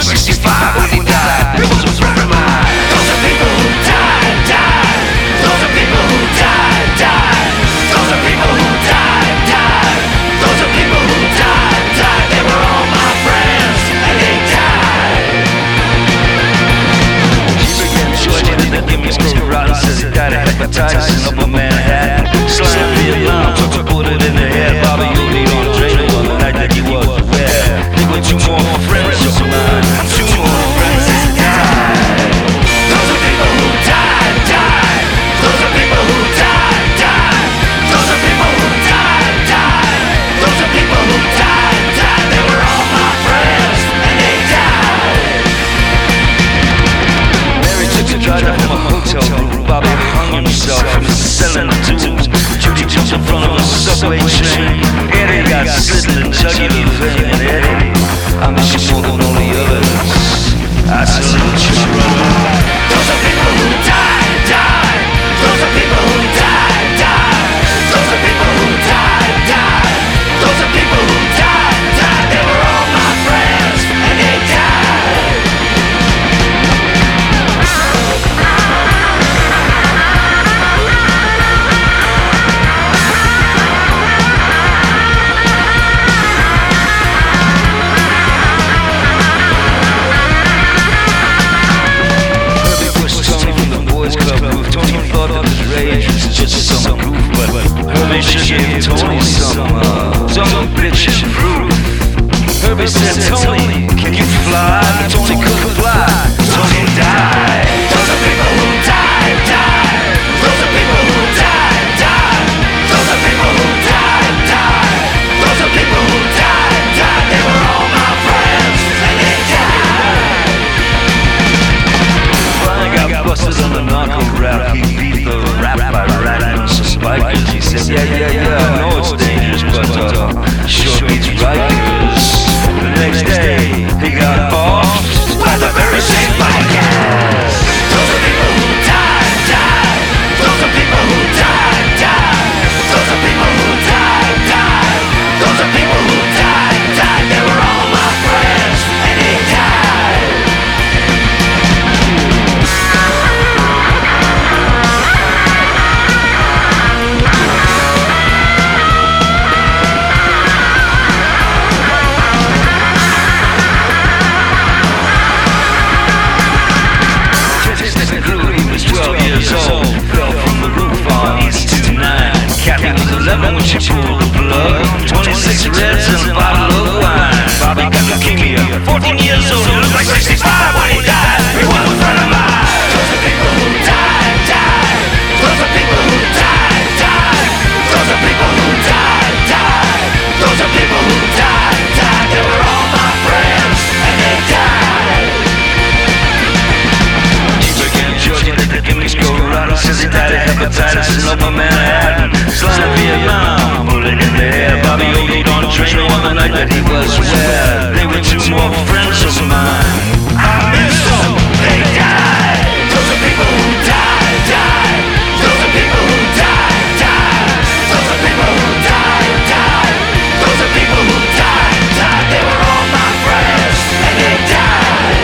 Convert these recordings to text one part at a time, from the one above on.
like 65 when he died. It was a friend of mine. Those are people who died, died. Those are people who died, died. Those are people who died, died. Those are people who died, died. They were all my friends, and they died. He began joining in the gimme sclerosis. Says he died of hepatitis in Upper Manhattan. Slammed Vietnam, took a bullet in the head. Bobby Udi on Drake on the night that he was aware. They were two more friends of mine. Two more friends that died. Those are people who died, died. Those are people who died, died. Those are people who died, died. Those are people who died, died. They were all my friends, and they died. Mary took a drive from a hotel room. Bobby hung himself from his selling tubes. Judy jumped in front of a subway train. Eddie got slit in the jugular vein. And Eddie, I miss you more than all the others. I salute you, brother. Those are people who died, died. Those are people who died, died. Those are people who died, died. Those are people who died, died. They were all my friends, and they died. Herbie should give Tony some bitch and fruit. Herbie said, Tony, can you fly? Tony couldn't fly. Tony died. Those are people who died, died. Those are people who died, died. Those are people who died, died. Those are people who died, died. They were all my friends, and they died. Brian got busted on the narco rap. He beat the rap by rapping some spikers. He said, yeah, I know it's dangerous, but sure beats Rikers. The next day, he got off by the very same bikers. Those are people who died, died. Those are people who died, died. Those are people who died, died. Those are people who died, died. They were all my friends, and they died. Fell from the roof on East 29. Kathy was 11 when she pulled the plug. 26 reds and a bottle of wine. Bobby got leukemia, 14 years old. He looked like 65 when he died. He was a friend of mine. Those are people who died, died. Those are people who died, died. Those are people who died, died. Those are people who died, died. They were all my friends, and they died. He began Georgia at the gimme sclerosis. Says he died of hepatitis in Upper Manhattan. Slammed Vietnam, bullet in the head. Bobby Udi on Drake on the night that he was where. They were two more friends of mine. I miss them, they died. Those are people who died, died. Those are people who died, died. Those are people who died, died. Those are people who died, died. They were all my friends, and they died.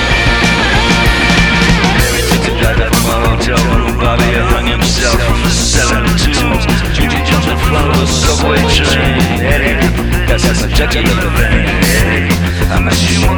Mary took a drive from a hotel room. Bobby hung himself from the selling tubes. Judy jumped in front of a subway train. Eddie got some jugular vein. Eddie, I miss you